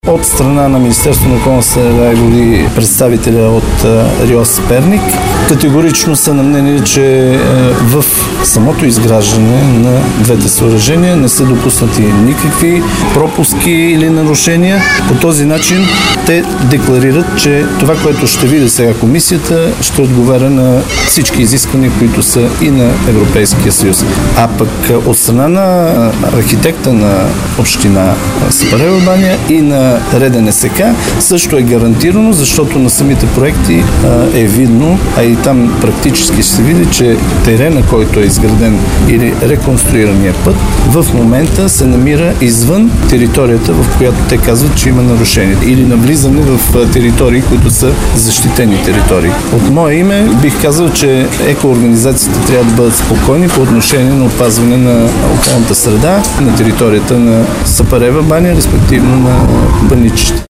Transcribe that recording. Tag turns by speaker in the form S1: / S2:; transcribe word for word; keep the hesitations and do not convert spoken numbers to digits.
S1: От страна на Министерството на околната среда и води представителя от РИОС Перник категорично са на мнение, че в самото изграждане на двете съоръжения не са допуснати никакви пропуски или нарушения. По този начин те декларират, че това, което ще види сега комисията, ще отговаря на всички изисквания, които са и на Европейския съюз. А пък от страна на архитекта на община Сапарева баня и на РДНСК също е гарантирано, защото на самите проекти а, е видно, а и там практически ще се види, че терена, който е изграден или реконструирания път, в момента се намира извън територията, в която те казват, че има нарушение, или навлизане в територии, които са защитени територии. От мое име бих казал, че екоорганизациите трябва да бъдат спокойни по отношение на опазване на околната среда на територията на Сапарева баня, респективно на Баничище.